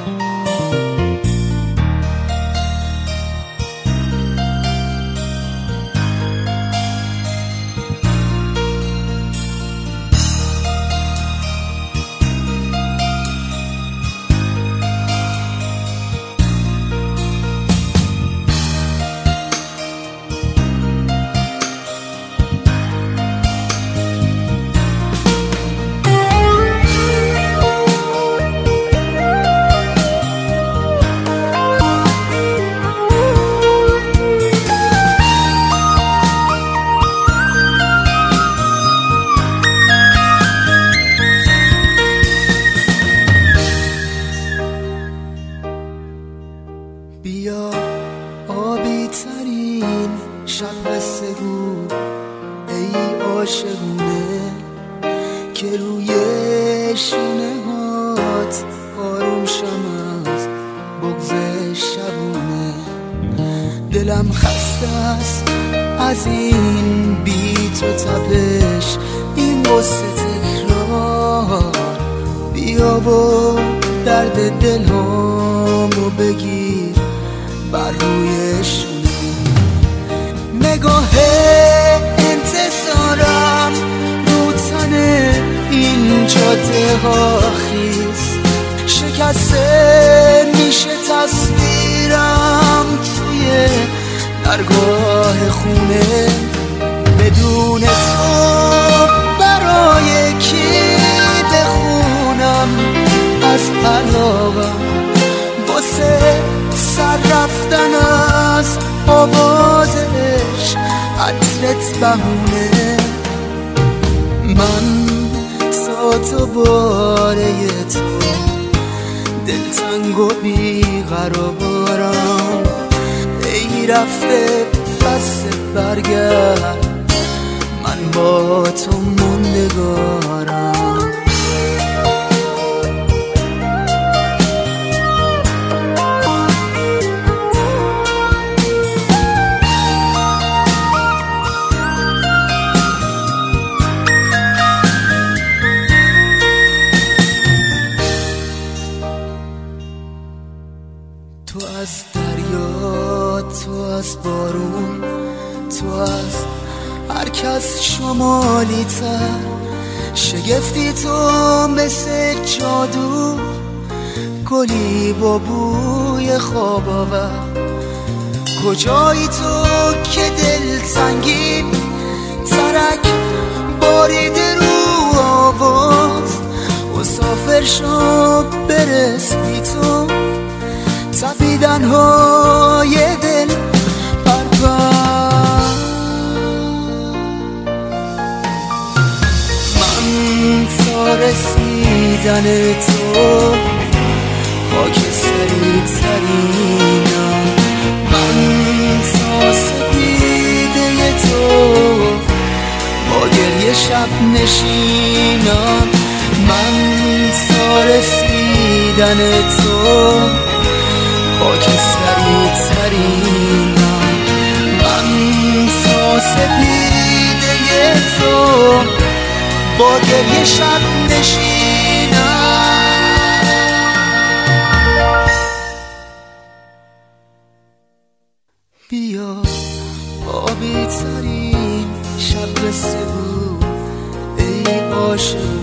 بیا آبی ترین شب قصه گو ای عاشقونه که روی شونه هات آروم شم از بغض شبونه. دلم خسته است از این بی تو تپش، این قصه تکرار. بیا و درد دلامو بگیر بر روی شونه. نگاه انتظارم رو تن این جاده ها خیز شکسته میشه تصویرم توی درگاه خونه. بدون تو برای کی بخونم از علاقم واسه سر رفتن از آوازش عطرت بهونه. من ساعت و باره تو دلتنگ و بیقرارم، ای رفته پس برگرد من با تو موندگارم. تو از دریا، تو از بارون، تو از هر کس شمالی تر، شگفتی تو مثل جادو، گلی با بوی خواب آور. کجایی تو که دل سنگین ترک باریده رو آواز، مسافر شو برس بی تو تپیدن های دل پرپر. من تا رسیدن تو خاکستری ترینم، من تا سپیده تو با گریه شب نشینم، من تا رسیدن تو خاکستری ترینم، من تا سپیده تو با گریه شب نشینم. بیا آبی ترین شب قصه گو ای عاشق